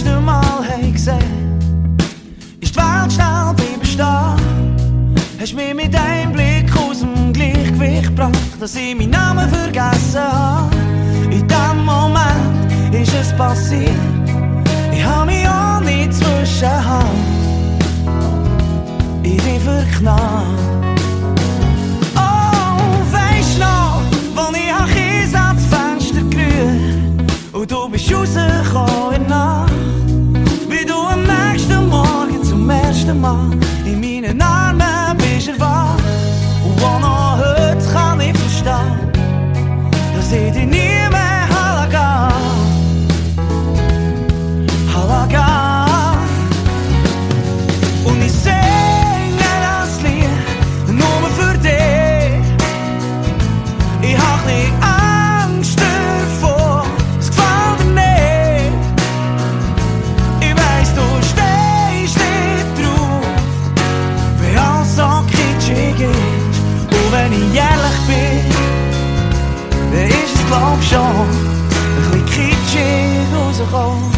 nächsten Mal gesehen, ist die Welt schnell bleiben stehen. Hast mich mit einem Blick aus dem Gleichgewicht gebracht, dass ich meinen Namen vergessen habe. In dem Moment ist es passiert, ich habe mich auch nicht zwischenhand in dich verknallt. Und du bist rausgekommen in der Nacht, wie du am nächsten Morgen zum ersten Mal in meinen Armen bist erwacht. Und auch noch heute kann ich verstehen, dass ich dich nie mehr gehen. Und ich singe das Lied nur für dich. Ich hab nicht Angst davor. Und wenn ich ehrlich bin, dann ist es glaub schon ein bisschen kitschig rausgekommen.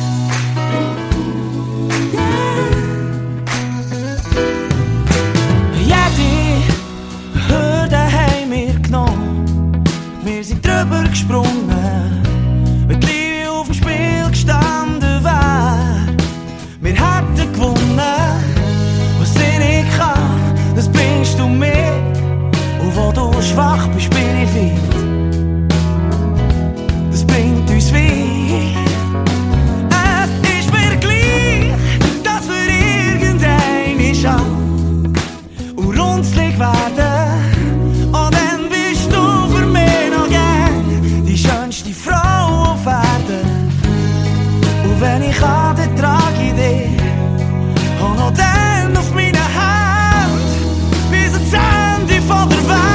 Jede Hürde haben wir genommen, wir sind drüber gesprungen, wenn die Liebe auf dem Spiel gestanden wäre. Wir hätten gewonnen, was ich nicht kann, das bringst du mit. Und wo du schwach bist, bin ich fit. Das bringt uns weit. Es ist mir gleich, dass wir irgendeine schauen und runzlig werden. Und dann bist du für mich noch gern die schönste Frau auf Erden. Und wenn ich kann, dann trage ich dich auch noch dann auf meinen Händen bis ans Ende von der Welt.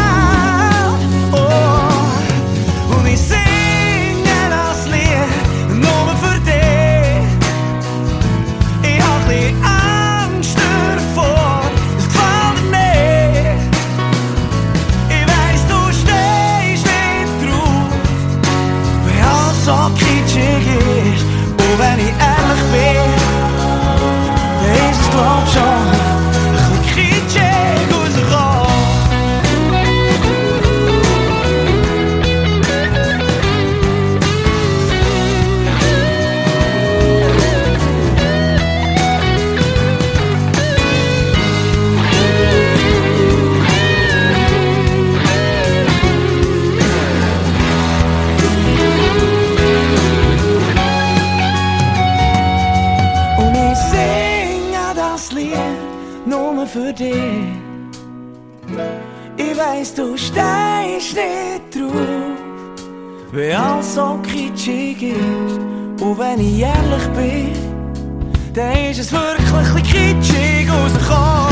Oh, und ich singe das Lied nur für dich. Ich hab ein bisschen Angst davor, das gefällt mir nicht. Ich weiss, du stehst nicht drauf, wenn alles so kitschig ist. Und wenn ich ehrlich bin, dann ist es glaub schon ein bisschen kitschig rausgekommen. Und ich singe das Lied nur für dich. Ich weiss, du stehst nicht drauf, wenn alles so kitschig ist. Und wenn ich ehrlich bin, dann ist es wirklich ein bisschen kitschig rausgekommen.